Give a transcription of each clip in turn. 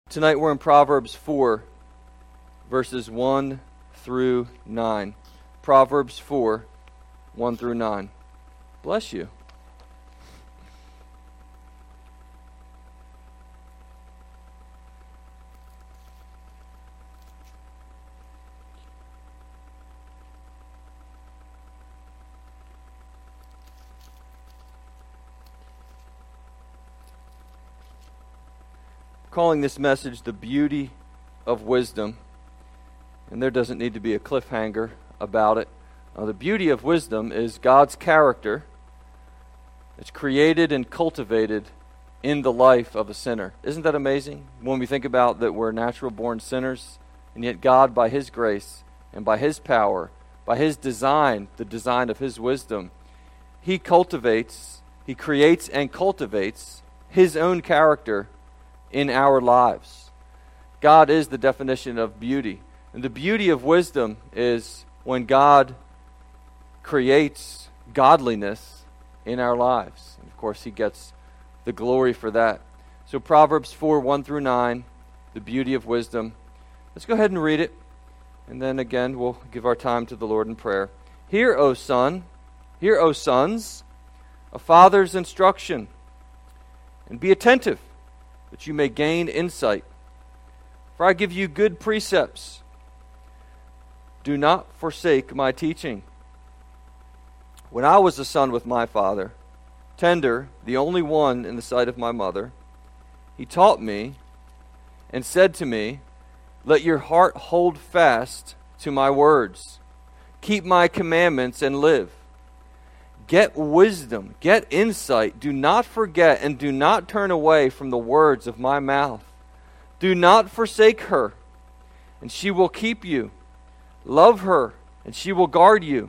Tonight we're in Proverbs 4, verses 1 through 9. Proverbs 4, 1 through 9. Bless you. Calling this message the beauty of wisdom, and there doesn't need to be a cliffhanger about it. The beauty of wisdom is God's character. It's created and cultivated in the life of a sinner. Isn't that amazing? When we think about that we're natural born sinners, and yet God, by His grace and by His power, by His design, the design of His wisdom, He creates and cultivates His own character in our lives. God is the definition of beauty. And the beauty of wisdom is when God creates godliness in our lives. And of course, He gets the glory for that. So Proverbs 4, 1 through 9, the beauty of wisdom. Let's go ahead and read it. And then again, we'll give our time to the Lord in prayer. Hear, O sons, a father's instruction, and be attentive, that you may gain insight. For I give you good precepts. Do not forsake my teaching. When I was a son with my father, tender, the only one in the sight of my mother, he taught me and said to me, let your heart hold fast to my words. Keep my commandments and live. Get wisdom, get insight. Do not forget and do not turn away from the words of my mouth. Do not forsake her, and she will keep you. Love her, and she will guard you.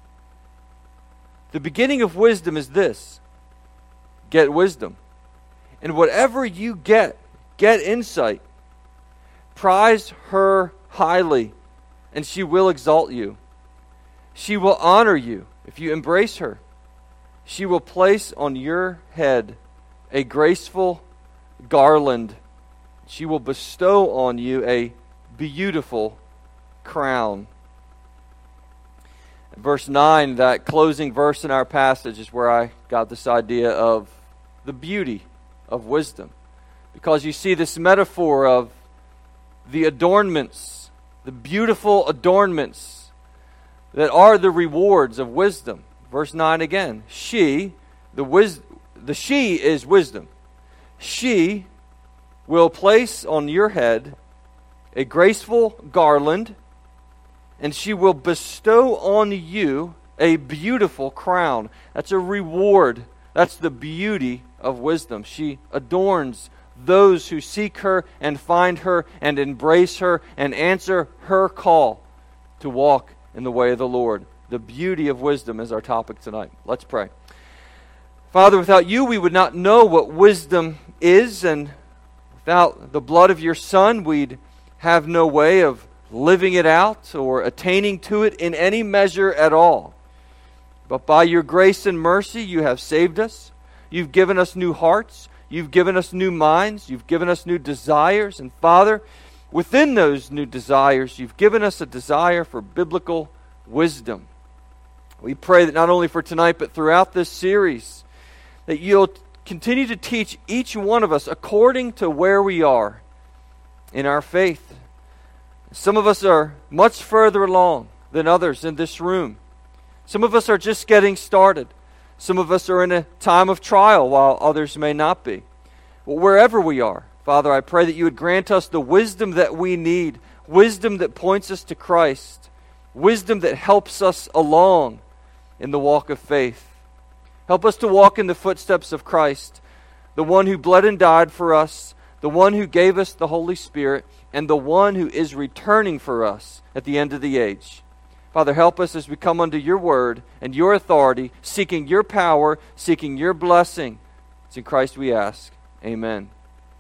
The beginning of wisdom is this: get wisdom. And whatever you get insight. Prize her highly, and she will exalt you. She will honor you if you embrace her. She will place on your head a graceful garland. She will bestow on you a beautiful crown. Verse 9, that closing verse in our passage, is where I got this idea of the beauty of wisdom. Because you see this metaphor of the adornments, the beautiful adornments that are the rewards of wisdom. Verse 9 again. The she is wisdom. She will place on your head a graceful garland, and she will bestow on you a beautiful crown. That's a reward. That's the beauty of wisdom. She adorns those who seek her and find her and embrace her and answer her call to walk in the way of the Lord. The beauty of wisdom is our topic tonight. Let's pray. Father, without you we would not know what wisdom is, and without the blood of your Son we'd have no way of living it out or attaining to it in any measure at all. But by your grace and mercy you have saved us. You've given us new hearts. You've given us new minds. You've given us new desires. And Father, within those new desires, you've given us a desire for biblical wisdom. We pray that not only for tonight, but throughout this series, that you'll continue to teach each one of us according to where we are in our faith. Some of us are much further along than others in this room. Some of us are just getting started. Some of us are in a time of trial, while others may not be. But wherever we are, Father, I pray that you would grant us the wisdom that we need, wisdom that points us to Christ, wisdom that helps us along in the walk of faith. Help us to walk in the footsteps of Christ, the one who bled and died for us, the one who gave us the Holy Spirit, and the one who is returning for us at the end of the age. Father, help us as we come under your word and your authority, seeking your power, seeking your blessing. It's in Christ we ask. Amen.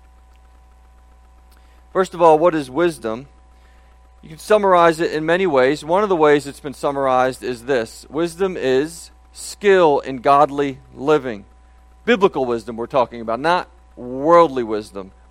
First of all, what is wisdom? You can summarize it in many ways. One of the ways it's been summarized is this: wisdom is skill in godly living. Biblical wisdom we're talking about, not worldly wisdom.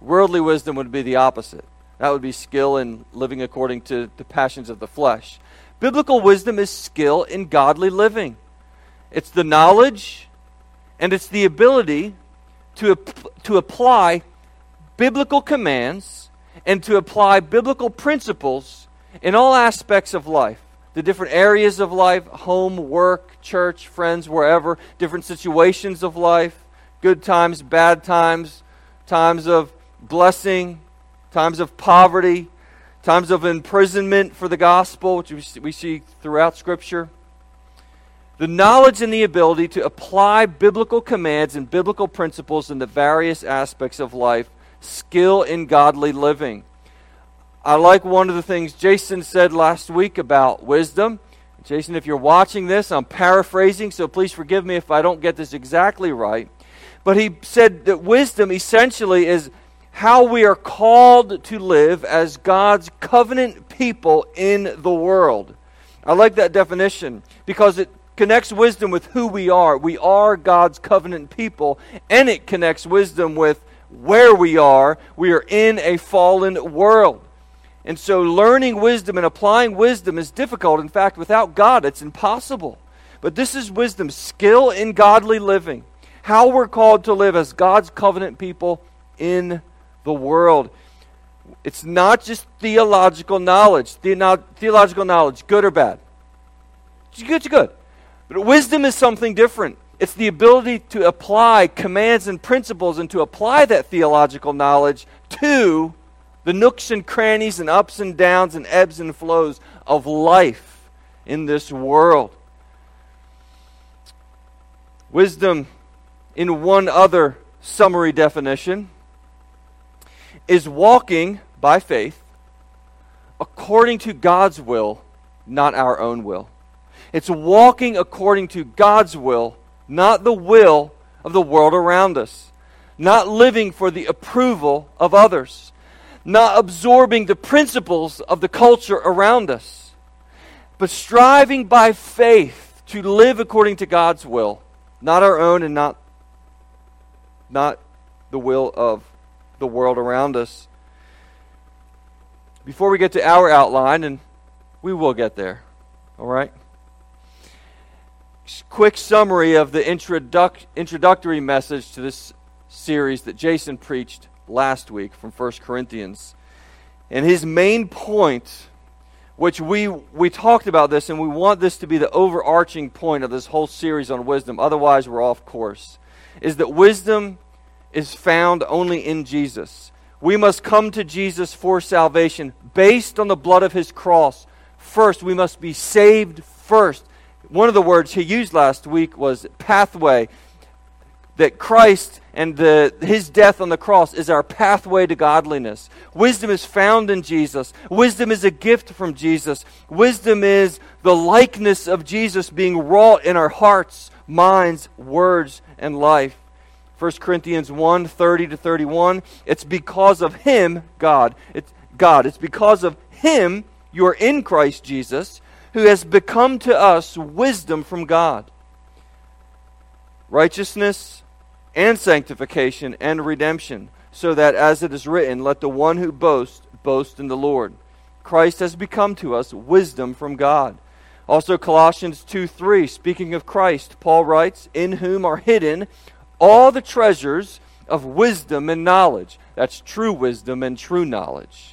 Worldly wisdom would be the opposite. That would be skill in living according to the passions of the flesh. Biblical wisdom is skill in godly living. It's the knowledge and it's the ability to apply biblical commands and to apply biblical principles in all aspects of life. The different areas of life, home, work, church, friends, wherever, different situations of life, good times, bad times, times of blessing, times of poverty, times of imprisonment for the gospel, which we see throughout Scripture. The knowledge and the ability to apply biblical commands and biblical principles in the various aspects of life, skill in godly living. I like one of the things Jason said last week about wisdom. Jason, if you're watching this, I'm paraphrasing, so please forgive me if I don't get this exactly right. But he said that wisdom essentially is how we are called to live as God's covenant people in the world. I like that definition because it connects wisdom with who we are. We are God's covenant people, and it connects wisdom with where we are. We are in a fallen world. And so learning wisdom and applying wisdom is difficult. In fact, without God, it's impossible. But this is wisdom, skill in godly living. How we're called to live as God's covenant people in the world. It's not just theological knowledge. Theological knowledge, good or bad? It's good. But wisdom is something different. It's the ability to apply commands and principles and to apply that theological knowledge to the nooks and crannies and ups and downs and ebbs and flows of life in this world. Wisdom, in one other summary definition, is walking by faith according to God's will, not our own will. It's walking according to God's will, not the will of the world around us. Not living for the approval of others. Not absorbing the principles of the culture around us, but striving by faith to live according to God's will, not our own and not the will of the world around us. Before we get to our outline, and we will get there, all right? Quick summary of the introductory message to this series that Jason preached last week from 1 Corinthians. And his main point, which we talked about this, and we want this to be the overarching point of this whole series on wisdom, otherwise we're off course, is that wisdom is found only in Jesus. We must come to Jesus for salvation based on the blood of his cross. First, we must be saved first. One of the words he used last week was pathway. That Christ and his death on the cross is our pathway to godliness. Wisdom is found in Jesus. Wisdom is a gift from Jesus. Wisdom is the likeness of Jesus being wrought in our hearts, minds, words, and life. 1 Corinthians 1:30-31. It's because of him, God. It's because of him you are in Christ Jesus, who has become to us wisdom from God. Righteousness and sanctification and redemption, so that, as it is written, let the one who boasts, boast in the Lord. Christ has become to us wisdom from God. Also Colossians 2:3, speaking of Christ, Paul writes, in whom are hidden all the treasures of wisdom and knowledge. That's true wisdom and true knowledge.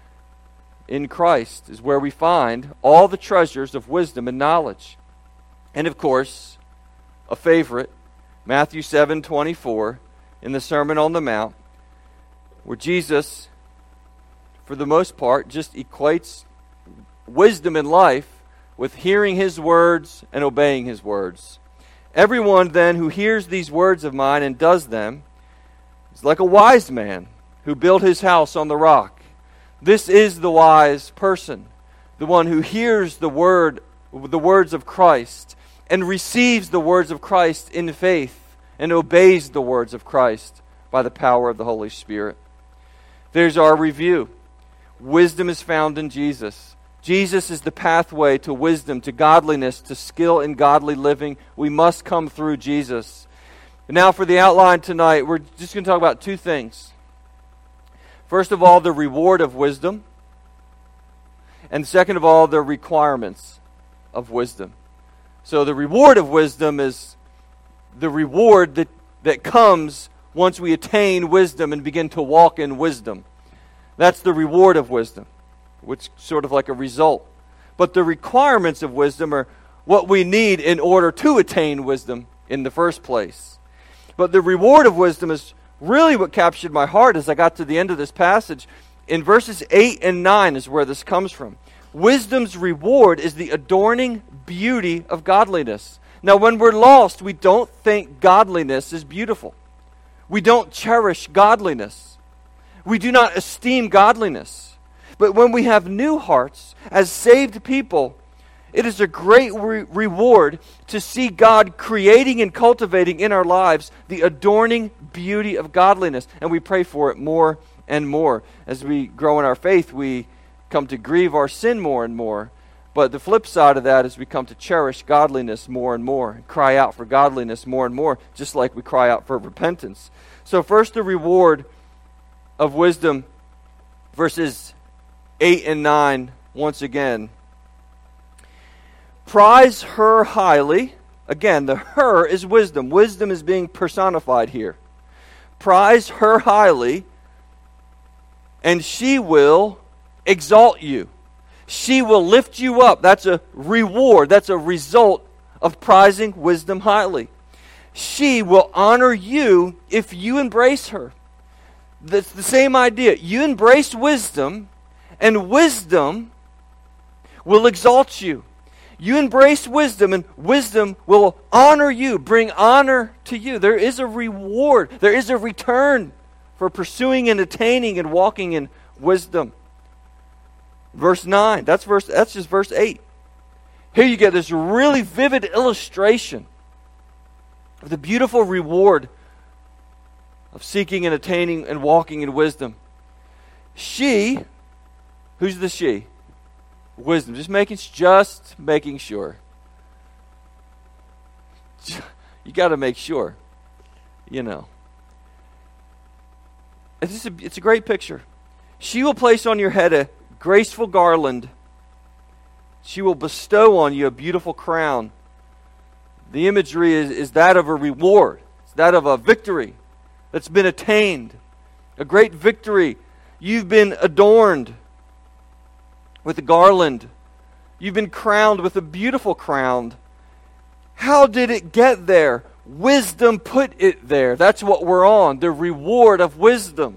In Christ is where we find all the treasures of wisdom and knowledge. And of course, a favorite, Matthew 7:24, in the Sermon on the Mount, where Jesus, for the most part, just equates wisdom in life with hearing his words and obeying his words. Everyone then who hears these words of mine and does them is like a wise man who built his house on the rock. This is the wise person, the one who hears the words of Christ and receives the words of Christ in faith and obeys the words of Christ by the power of the Holy Spirit. There's our review. Wisdom is found in Jesus. Jesus is the pathway to wisdom, to godliness, to skill in godly living. We must come through Jesus. And now for the outline tonight, we're just going to talk about two things. First of all, the reward of wisdom. And second of all, the requirements of wisdom. So the reward of wisdom is the reward that comes once we attain wisdom and begin to walk in wisdom. That's the reward of wisdom, which is sort of like a result. But the requirements of wisdom are what we need in order to attain wisdom in the first place. But the reward of wisdom is really what captured my heart as I got to the end of this passage. In verses 8 and 9 is where this comes from. Wisdom's reward is the adorning beauty of godliness. Now, when we're lost, we don't think godliness is beautiful. We don't cherish godliness. We do not esteem godliness. But when we have new hearts as saved people, it is a great reward to see God creating and cultivating in our lives the adorning beauty of godliness. And we pray for it more and more. As we grow in our faith, we come to grieve our sin more and more. But the flip side of that is we come to cherish godliness more and more, and cry out for godliness more and more, just like we cry out for repentance. So first, the reward of wisdom, verses 8 and 9, once again. Prize her highly. Again, the her is wisdom. Wisdom is being personified here. Prize her highly, and she will exalt you. She will lift you up. That's a reward. That's a result of prizing wisdom highly. She will honor you if you embrace her. That's the same idea. You embrace wisdom, and wisdom will exalt you. You embrace wisdom, and wisdom will honor you, bring honor to you. There is a reward. There is a return for pursuing and attaining and walking in wisdom. Verse 9, that's just verse 8. Here you get this really vivid illustration of the beautiful reward of seeking and attaining and walking in wisdom. She, who's the she? Wisdom. Just making sure. You got to make sure. You know. It's a great picture. She will place on your head a graceful garland. She will bestow on you a beautiful crown. The imagery is that of a reward. It's that of a victory that's been attained. A great victory. You've been adorned with a garland. You've been crowned with a beautiful crown. How did it get there? Wisdom put it there. That's what we're on. The reward of wisdom.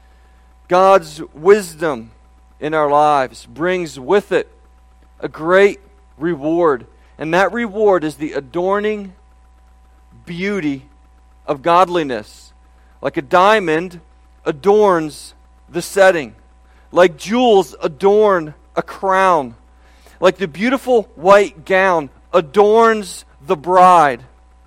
God's wisdom in our lives brings with it a great reward. And that reward is the adorning beauty of godliness. Like a diamond adorns the setting. Like jewels adorn a crown. Like the beautiful white gown adorns the bride.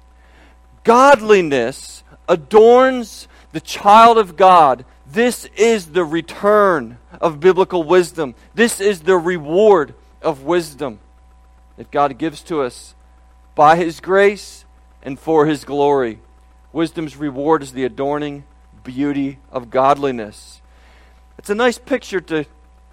Godliness adorns the child of God. This is the return of biblical wisdom. This is the reward of wisdom that God gives to us by His grace and for His glory. Wisdom's reward is the adorning beauty of godliness. It's a nice picture to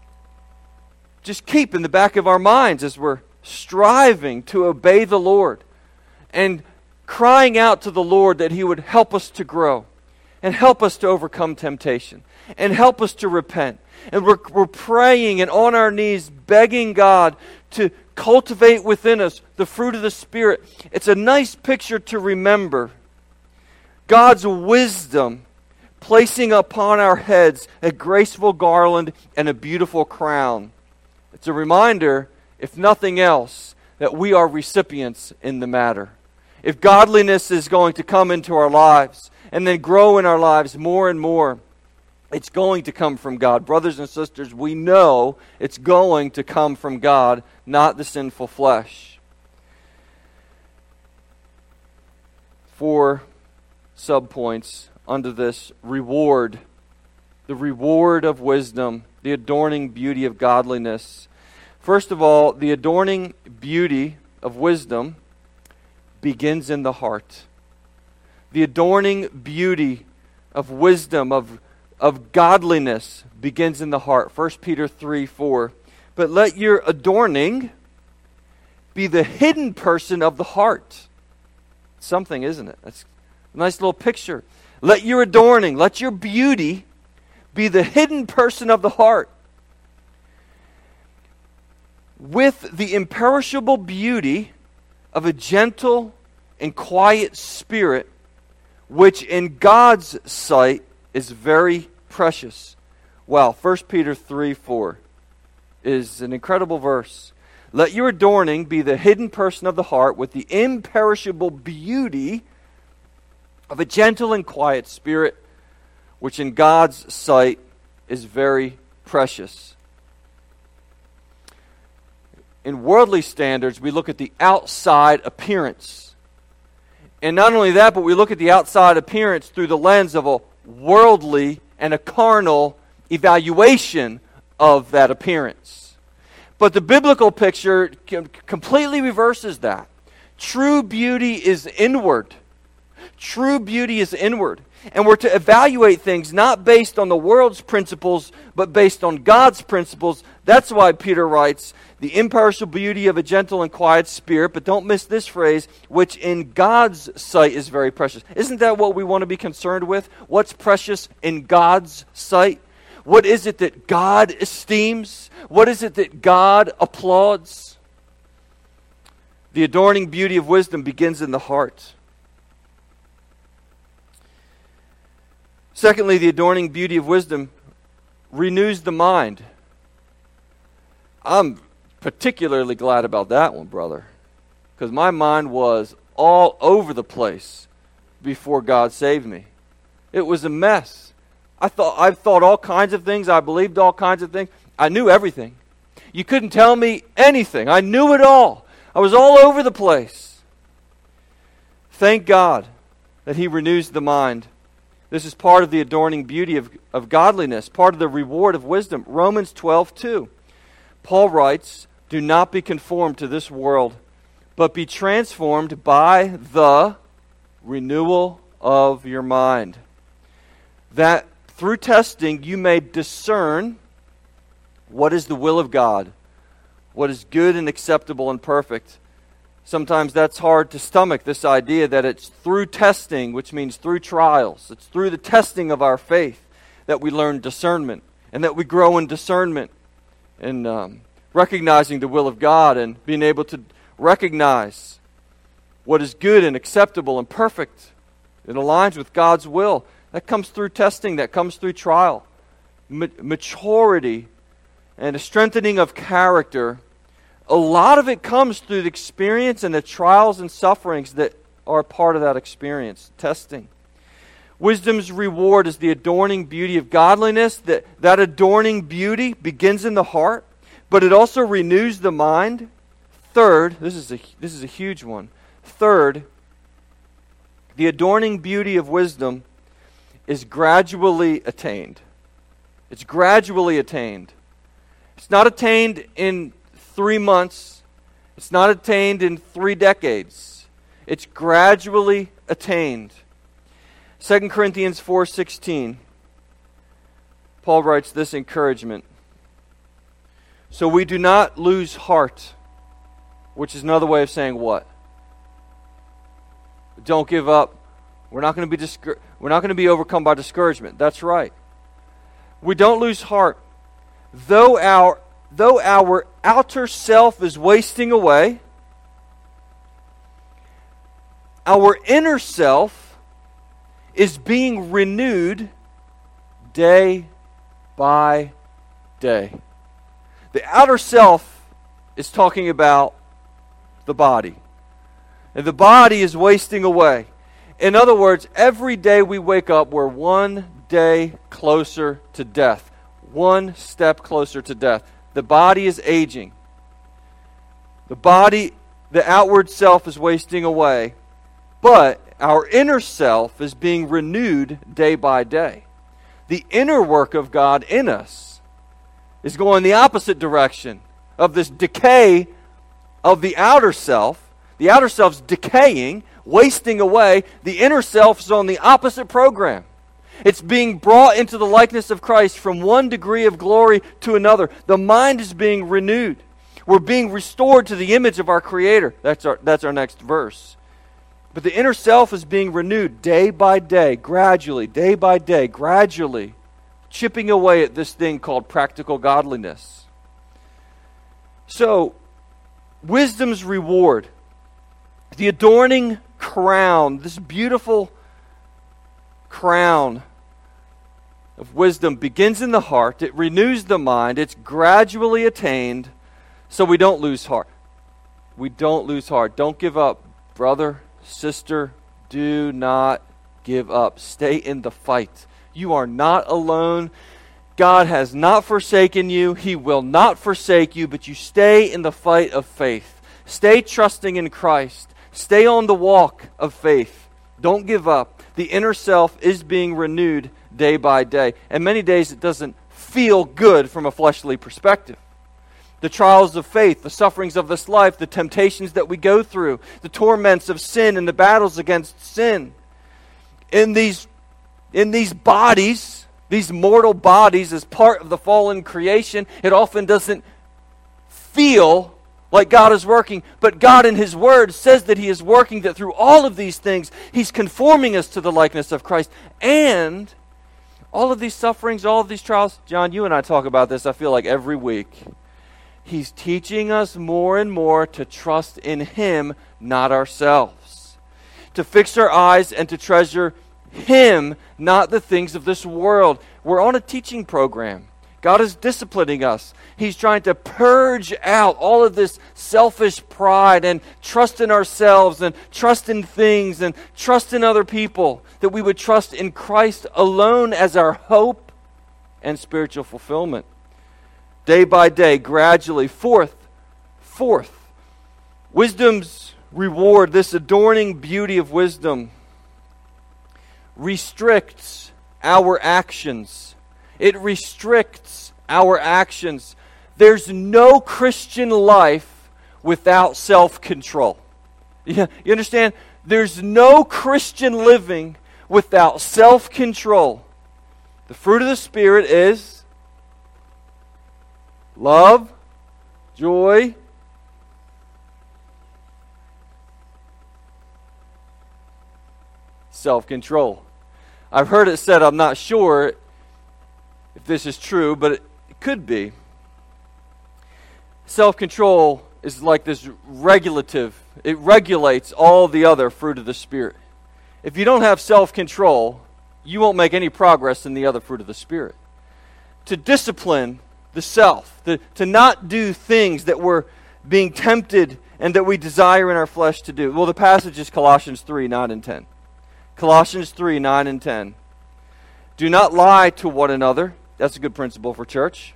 just keep in the back of our minds as we're striving to obey the Lord and crying out to the Lord that He would help us to grow and help us to overcome temptation and help us to repent. And we're praying and on our knees begging God to cultivate within us the fruit of the Spirit. It's a nice picture to remember. God's wisdom placing upon our heads a graceful garland and a beautiful crown. It's a reminder, if nothing else, that we are recipients in the matter. If godliness is going to come into our lives and then grow in our lives more and more, it's going to come from God. Brothers and sisters, we know it's going to come from God, not the sinful flesh. 4 subpoints under this reward. The reward of wisdom, the adorning beauty of godliness. First of all, the adorning beauty of wisdom begins in the heart. The adorning beauty of wisdom, of of godliness begins in the heart. 1 Peter 3:4. But let your adorning be the hidden person of the heart. Something, isn't it? That's a nice little picture. Let your adorning, let your beauty be the hidden person of the heart, with the imperishable beauty of a gentle and quiet spirit, which in God's sight is very precious. Wow, 1 Peter 3:4 is an incredible verse. Let your adorning be the hidden person of the heart, with the imperishable beauty of a gentle and quiet spirit, which in God's sight is very precious. In worldly standards, we look at the outside appearance. And not only that, but we look at the outside appearance through the lens of a worldly and a carnal evaluation of that appearance. But the biblical picture completely reverses that. True beauty is inward. True beauty is inward. And we're to evaluate things not based on the world's principles, but based on God's principles. That's why Peter writes, the imperishable beauty of a gentle and quiet spirit, but don't miss this phrase, which in God's sight is very precious. Isn't that what we want to be concerned with? What's precious in God's sight? What is it that God esteems? What is it that God applauds? The adorning beauty of wisdom begins in the heart. Secondly, the adorning beauty of wisdom renews the mind. I'm particularly glad about that one, brother, because my mind was all over the place before God saved me. It was a mess. I thought all kinds of things. I believed all kinds of things. I knew everything. You couldn't tell me anything. I knew it all. I was all over the place. Thank God that He renews the mind. This is part of the adorning beauty of godliness, part of the reward of wisdom. Romans 12:2. Paul writes, do not be conformed to this world, but be transformed by the renewal of your mind, that through testing you may discern what is the will of God, what is good and acceptable and perfect. Sometimes that's hard to stomach, this idea that it's through testing, which means through trials. It's through the testing of our faith that we learn discernment and that we grow in discernment and recognizing the will of God and being able to recognize what is good and acceptable and perfect. It aligns with God's will. That comes through testing. That comes through trial. Maturity and a strengthening of character. A lot of it comes through the experience and the trials and sufferings that are part of that experience. Testing. Wisdom's reward is the adorning beauty of godliness. That adorning beauty begins in the heart, but it also renews the mind. Third, this is a huge one. Third, the adorning beauty of wisdom is gradually attained. It's gradually attained. It's not attained in 3 months. It's not attained in 3 decades. It's gradually attained. 2 Corinthians 4:16. Paul writes this encouragement. So we do not lose heart, which is another way of saying what? Don't give up. We're not going to be overcome by discouragement. That's right. We don't lose heart. Though our outer self is wasting away, our inner self is being renewed day by day. The outer self is talking about the body. And the body is wasting away. In other words, every day we wake up, we're one day closer to death. One step closer to death. The body is aging. The outward self is wasting away. But our inner self is being renewed day by day. The inner work of God in us is going the opposite direction of this decay of the outer self. The outer self's decaying, wasting away. The inner self is on the opposite program. It's being brought into the likeness of Christ from one degree of glory to another. The mind is being renewed. We're being restored to the image of our Creator. That's our next verse. But the inner self is being renewed day by day, gradually, day by day, gradually, chipping away at this thing called practical godliness. So, wisdom's reward, the adorning crown, this beautiful crown of wisdom begins in the heart. It renews the mind. It's gradually attained so we don't lose heart. We don't lose heart. Don't give up, brother, sister. Do not give up. Stay in the fight. You are not alone. God has not forsaken you. He will not forsake you, but you stay in the fight of faith. Stay trusting in Christ. Stay on the walk of faith. Don't give up. The inner self is being renewed day by day. And many days it doesn't feel good from a fleshly perspective. The trials of faith, the sufferings of this life, the temptations that we go through, the torments of sin and the battles against sin. In these bodies, these mortal bodies, as part of the fallen creation, it often doesn't feel like God is working. But God in His Word says that He is working, that through all of these things, He's conforming us to the likeness of Christ. And all of these sufferings, all of these trials, John, you and I talk about this, I feel like every week. He's teaching us more and more to trust in Him, not ourselves. To fix our eyes and to treasure Him, not the things of this world. We're on a teaching program. God is disciplining us. He's trying to purge out all of this selfish pride and trust in ourselves and trust in things and trust in other people. That we would trust in Christ alone as our hope and spiritual fulfillment. Day by day, gradually. Fourth, wisdom's reward, this adorning beauty of wisdom, restricts our actions. It restricts our actions. There's no Christian life without self-control. You understand? There's no Christian living without self-control. The fruit of the Spirit is love, joy, self-control. I've heard it said, I'm not sure if this is true, but it could be. Self-control is like this regulative. It regulates all the other fruit of the Spirit. If you don't have self-control, you won't make any progress in the other fruit of the Spirit. To discipline the self, to not do things that we're being tempted and that we desire in our flesh to do. Well, the passage is Colossians 3, 9 and 10. Colossians 3, 9 and 10. Do not lie to one another. That's a good principle for church.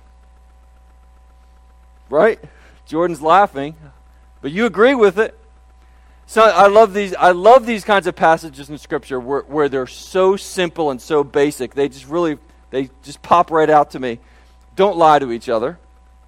Right? Jordan's laughing, but you agree with it. So I love these kinds of passages in Scripture where they're so simple and so basic. They just pop right out to me. Don't lie to each other.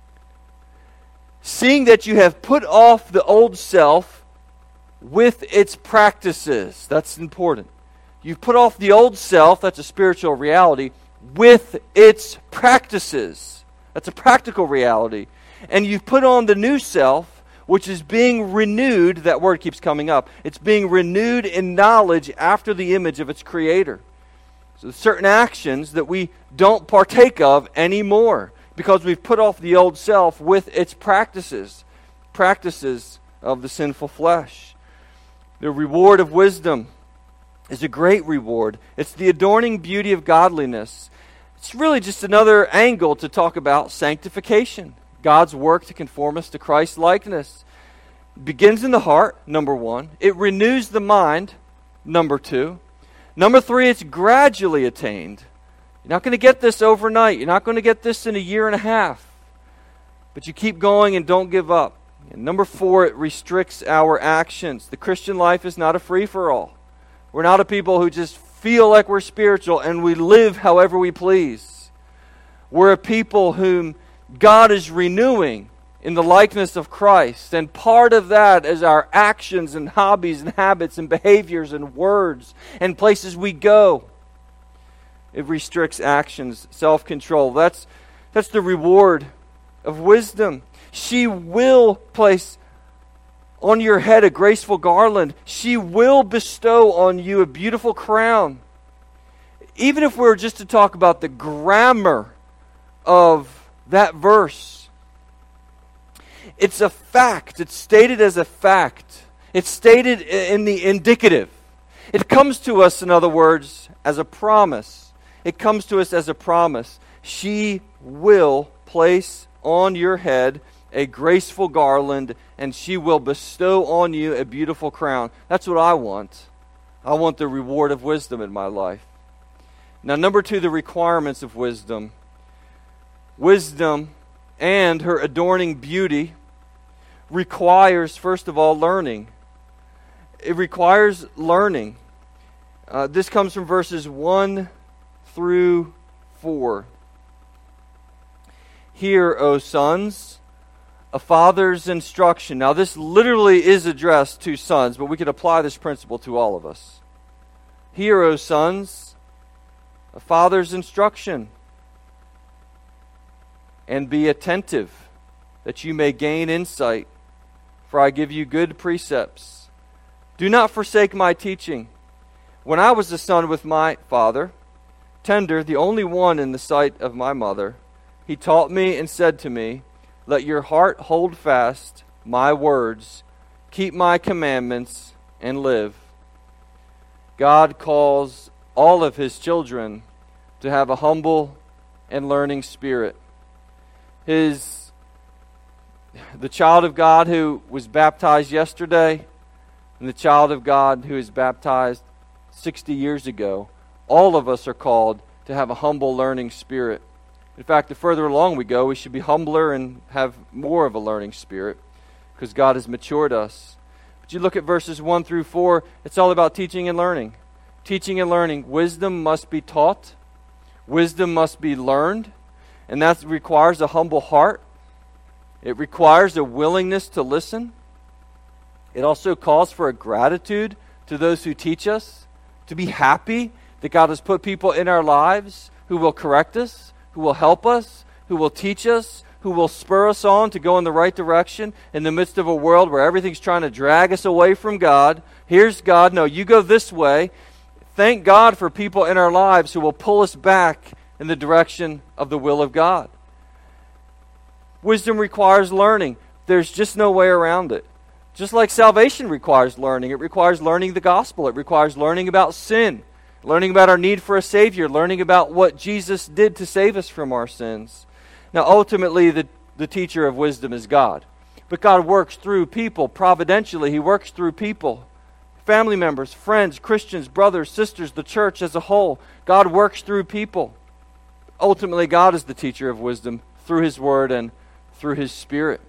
Seeing that you have put off the old self with its practices. That's important. You've put off the old self, that's a spiritual reality, with its practices. That's a practical reality. And you've put on the new self, which is being renewed. That word keeps coming up. It's being renewed in knowledge after the image of its Creator. So certain actions that we don't partake of anymore because we've put off the old self with its practices of the sinful flesh. The reward of wisdom is a great reward. It's the adorning beauty of godliness. It's really just another angle to talk about sanctification. God's work to conform us to Christ's likeness. It begins in the heart, number one. It renews the mind, number two. Number three, it's gradually attained. You're not going to get this overnight. You're not going to get this in a year and a half. But you keep going and don't give up. And number four, it restricts our actions. The Christian life is not a free-for-all. We're not a people who just feel like we're spiritual and we live however we please. We're a people whom God is renewing in the likeness of Christ. And part of that is our actions and hobbies and habits and behaviors and words and places we go. It restricts actions, self-control. That's the reward of wisdom. She will place on your head a graceful garland. She will bestow on you a beautiful crown. Even if we were just to talk about the grammar of that verse, it's a fact. It's stated as a fact. It's stated in the indicative. It comes to us, in other words, as a promise. It comes to us as a promise. She will place on your head a graceful garland, and she will bestow on you a beautiful crown. That's what I want. I want the reward of wisdom in my life. Now, number 2, the requirements of wisdom. Wisdom and her adorning beauty requires, first of all, learning. It requires learning. This comes from verses 1 through 4. Hear, O sons, a father's instruction. Now, this literally is addressed to sons, but we could apply this principle to all of us. Hear, O sons, a father's instruction, and be attentive, that you may gain insight, for I give you good precepts. Do not forsake my teaching. When I was a son with my father, tender, the only one in the sight of my mother, he taught me and said to me, let your heart hold fast my words, keep my commandments, and live. God calls all of his children to have a humble and learning spirit. The child of God who was baptized yesterday and the child of God who is baptized 60 years ago, all of us are called to have a humble learning spirit. In fact, the further along we go, we should be humbler and have more of a learning spirit because God has matured us. But you look at verses 1 through 4, it's all about teaching and learning. Teaching and learning. Wisdom must be taught. Wisdom must be learned. And that requires a humble heart. It requires a willingness to listen. It also calls for a gratitude to those who teach us, to be happy that God has put people in our lives who will correct us, who will help us, who will teach us, who will spur us on to go in the right direction in the midst of a world where everything's trying to drag us away from God. Here's God. No, you go this way. Thank God for people in our lives who will pull us back in the direction of the will of God. Wisdom requires learning. There's just no way around it. Just like salvation requires learning. It requires learning the gospel. It requires learning about sin, learning about our need for a Savior, learning about what Jesus did to save us from our sins. Now, ultimately, the teacher of wisdom is God. But God works through people providentially. He works through people. Family members, friends, Christians, brothers, sisters, the church as a whole. God works through people. Ultimately, God is the teacher of wisdom through His Word and through His Spirit.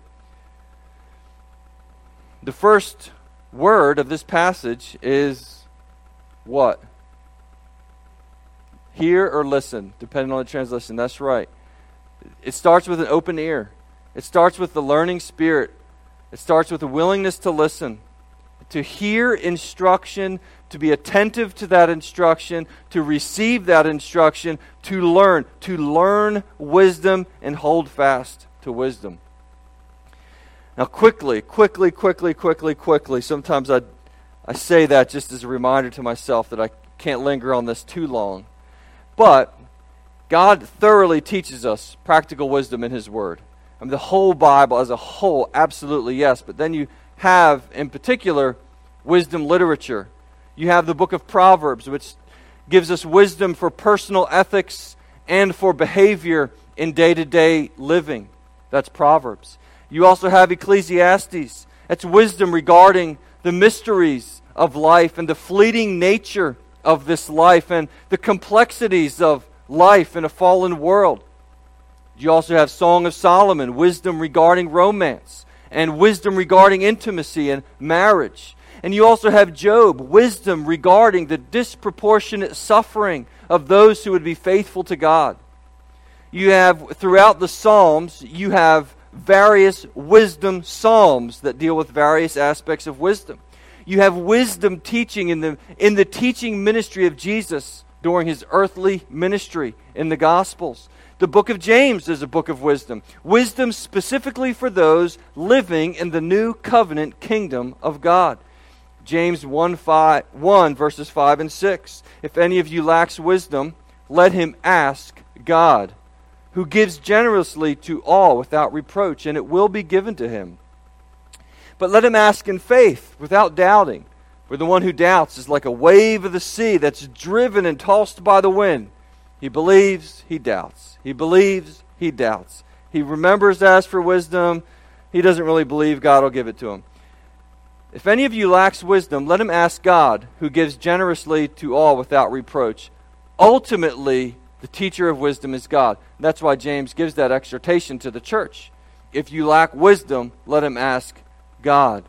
The first word of this passage is what? Hear or listen, depending on the translation. That's right. It starts with an open ear. It starts with the learning spirit. It starts with a willingness to listen, to hear instruction, to be attentive to that instruction, to receive that instruction, to learn wisdom and hold fast to wisdom. Now quickly, sometimes I say that just as a reminder to myself that I can't linger on this too long. But God thoroughly teaches us practical wisdom in His Word. I mean, the whole Bible as a whole, absolutely yes. But then you have, in particular, wisdom literature. You have the book of Proverbs, which gives us wisdom for personal ethics and for behavior in day-to-day living. That's Proverbs. You also have Ecclesiastes. That's wisdom regarding the mysteries of life and the fleeting nature of this life and the complexities of life in a fallen world. You also have Song of Solomon, wisdom regarding romance and wisdom regarding intimacy and marriage. And you also have Job, wisdom regarding the disproportionate suffering of those who would be faithful to God. You have, throughout the Psalms, you have various wisdom psalms that deal with various aspects of wisdom. You have wisdom teaching in the teaching ministry of Jesus during his earthly ministry in the Gospels. The book of James is a book of wisdom. Wisdom specifically for those living in the new covenant kingdom of God. James 1 verses 5 and 6. If any of you lacks wisdom, let him ask God, who gives generously to all without reproach, and it will be given to him. But let him ask in faith, without doubting. For the one who doubts is like a wave of the sea that's driven and tossed by the wind. He believes, he doubts. He believes, he doubts. He remembers to ask for wisdom. He doesn't really believe God will give it to him. If any of you lacks wisdom, let him ask God, who gives generously to all without reproach. Ultimately, the teacher of wisdom is God. That's why James gives that exhortation to the church. If you lack wisdom, let him ask God.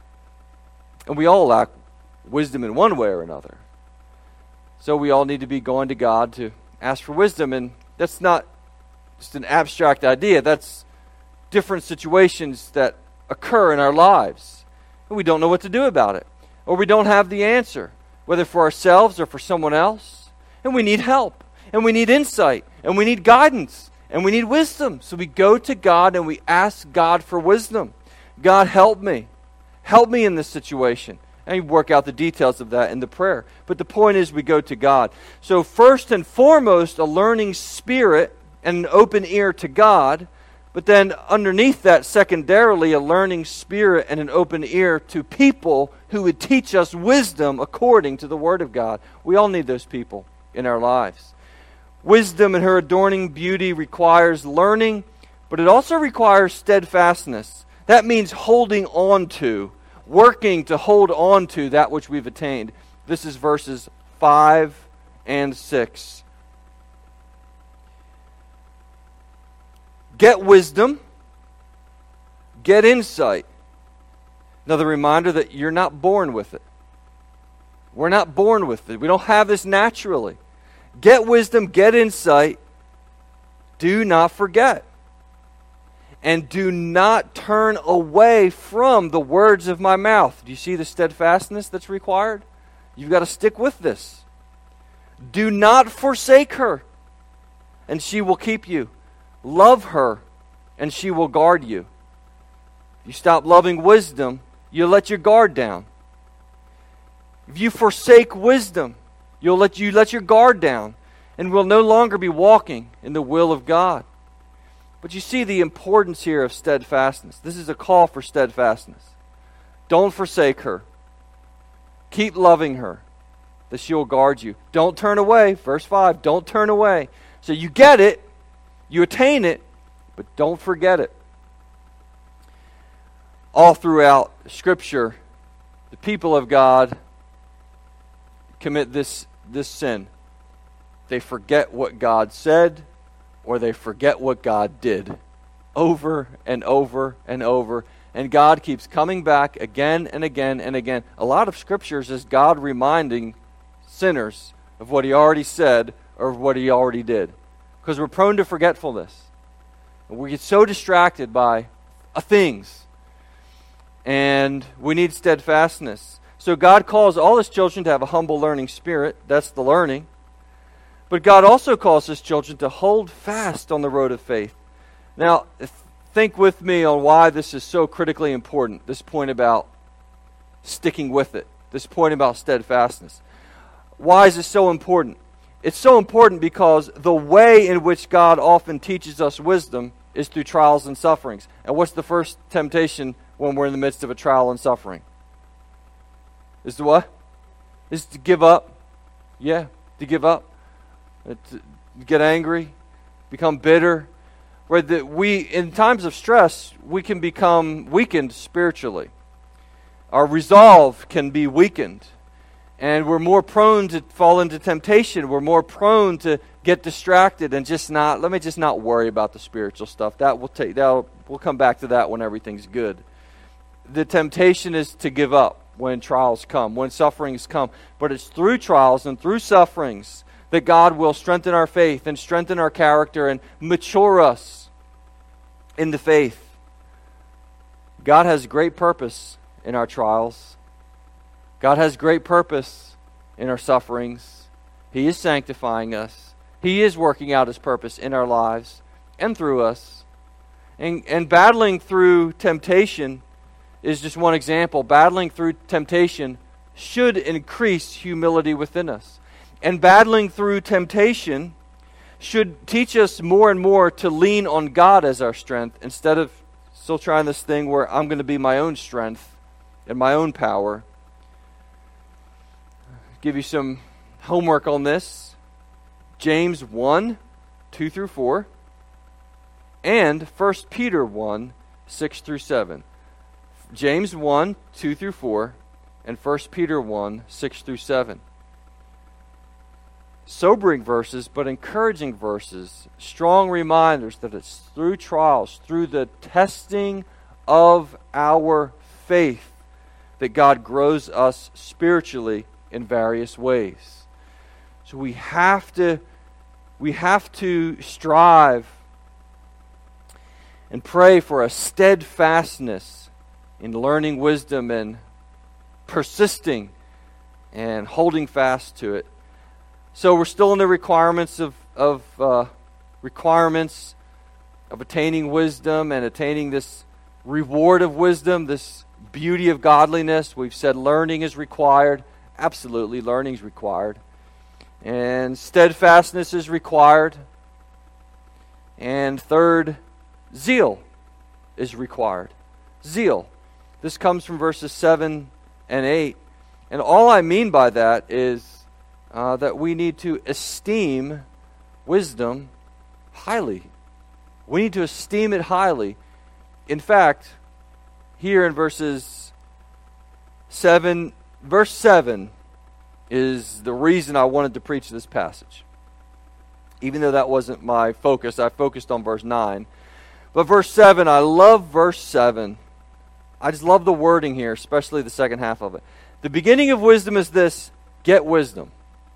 And we all lack wisdom in one way or another. So we all need to be going to God to ask for wisdom. And that's not just an abstract idea. That's different situations that occur in our lives. And we don't know what to do about it. Or we don't have the answer, whether for ourselves or for someone else. And we need help. And we need insight. And we need guidance. And we need wisdom. So we go to God and we ask God for wisdom. God, help me. Help me in this situation. And you work out the details of that in the prayer. But the point is we go to God. So first and foremost, a learning spirit and an open ear to God. But then underneath that, secondarily, a learning spirit and an open ear to people who would teach us wisdom according to the Word of God. We all need those people in our lives. Wisdom and her adorning beauty requires learning, but it also requires steadfastness. That means holding on to, working to hold on to that which we've attained. This is verses 5 and 6. Get wisdom, get insight. Another reminder that you're not born with it. We're not born with it. We don't have this naturally. Get wisdom, get insight. Do not forget. And do not turn away from the words of my mouth. Do you see the steadfastness that's required? You've got to stick with this. Do not forsake her, and she will keep you. Love her, and she will guard you. If you stop loving wisdom, you let your guard down. If you forsake wisdom, you let your guard down, and will no longer be walking in the will of God. But you see the importance here of steadfastness. This is a call for steadfastness. Don't forsake her. Keep loving her, that she will guard you. Don't turn away. Verse 5, don't turn away. So you get it, you attain it, but don't forget it. All throughout Scripture, the people of God commit this sin. They forget what God said, or they forget what God did. Over and over and over. And God keeps coming back again and again and again. A lot of Scriptures is God reminding sinners of what He already said or of what He already did. Because we're prone to forgetfulness. And we get so distracted by things. And we need steadfastness. So God calls all His children to have a humble learning spirit. That's the learning. But God also calls His children to hold fast on the road of faith. Now, think with me on why this is so critically important. This point about sticking with it. This point about steadfastness. Why is it so important? It's so important because the way in which God often teaches us wisdom is through trials and sufferings. And what's the first temptation when we're in the midst of a trial and suffering? Is to what? Is to give up. Yeah, to give up. To get angry, become bitter. Where in times of stress, we can become weakened spiritually. Our resolve can be weakened. And we're more prone to fall into temptation. We're more prone to get distracted and let me just not worry about the spiritual stuff. We'll come back to that when everything's good. The temptation is to give up when trials come, when sufferings come. But it's through trials and through sufferings that God will strengthen our faith and strengthen our character and mature us in the faith. God has great purpose in our trials. God has great purpose in our sufferings. He is sanctifying us. He is working out His purpose in our lives and through us. And battling through temptation is just one example. Battling through temptation should increase humility within us. And battling through temptation should teach us more and more to lean on God as our strength instead of still trying this thing where I'm going to be my own strength and my own power. Give you some homework on this. James 1, 2 through 4, and 1 Peter 1, 6 through 7. James 1, 2 through 4, and 1 Peter 1, 6 through 7. Sobering verses, but encouraging verses. Strong reminders that it's through trials, through the testing of our faith, that God grows us spiritually in various ways. So we have to strive and pray for a steadfastness in learning wisdom and persisting and holding fast to it. So we're still in the requirements of attaining wisdom and attaining this reward of wisdom, this beauty of godliness. We've said learning is required. Absolutely, learning is required. And steadfastness is required. And third, zeal is required. Zeal. This comes from verses 7 and 8. And all I mean by that is that we need to esteem wisdom highly. We need to esteem it highly. In fact, here in verse 7 is the reason I wanted to preach this passage. Even though that wasn't my focus, I focused on verse 9. But verse 7, I love verse 7. I just love the wording here, especially the second half of it. The beginning of wisdom is this: get wisdom.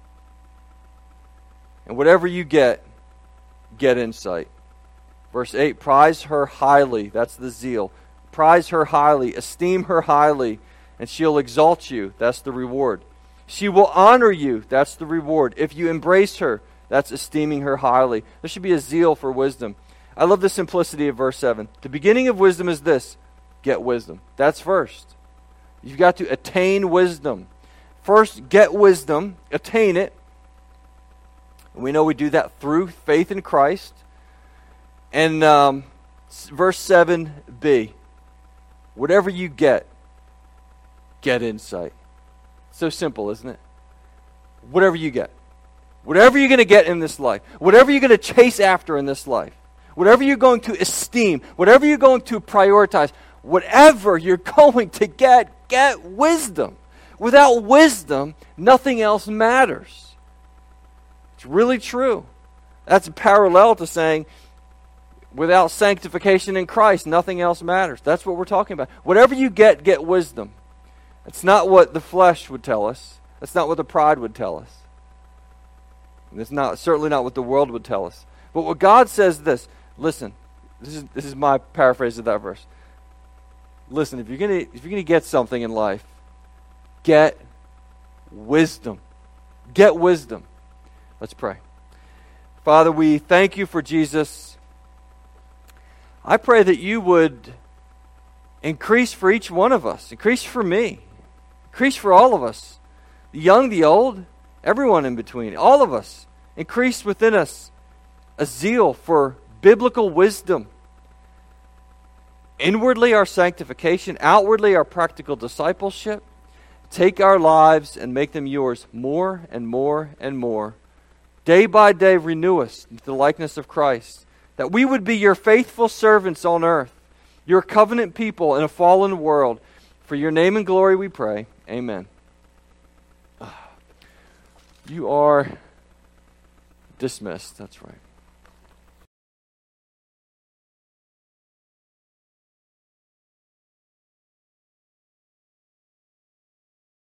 And whatever you get insight. Verse 8, prize her highly. That's the zeal. Prize her highly. Esteem her highly. And she'll exalt you. That's the reward. She will honor you. That's the reward. If you embrace her, that's esteeming her highly. There should be a zeal for wisdom. I love the simplicity of verse 7. The beginning of wisdom is this: get wisdom. That's first. You've got to attain wisdom. First, get wisdom. Attain it. We know we do that through faith in Christ. And verse 7b, whatever you get insight. So simple, isn't it? Whatever you get. Whatever you're going to get in this life. Whatever you're going to chase after in this life. Whatever you're going to esteem. Whatever you're going to prioritize. Whatever you're going to get wisdom. Without wisdom, nothing else matters. It's really true. That's a parallel to saying, without sanctification in Christ, nothing else matters. That's what we're talking about. Whatever you get wisdom. It's not what the flesh would tell us. That's not what the pride would tell us. And it's certainly not what the world would tell us. But what God says this, listen, this is my paraphrase of that verse. Listen, if you're gonna get something in life, get wisdom. Get wisdom. Let's pray. Father, we thank you for Jesus. I pray that you would increase for each one of us. Increase for me. Increase for all of us. The young, the old, everyone in between. All of us. Increase within us a zeal for biblical wisdom. Inwardly our sanctification. Outwardly our practical discipleship. Take our lives and make them yours more and more and more. Day by day renew us into the likeness of Christ, that we would be your faithful servants on earth, your covenant people in a fallen world. For your name and glory we pray. Amen. You are dismissed. That's right.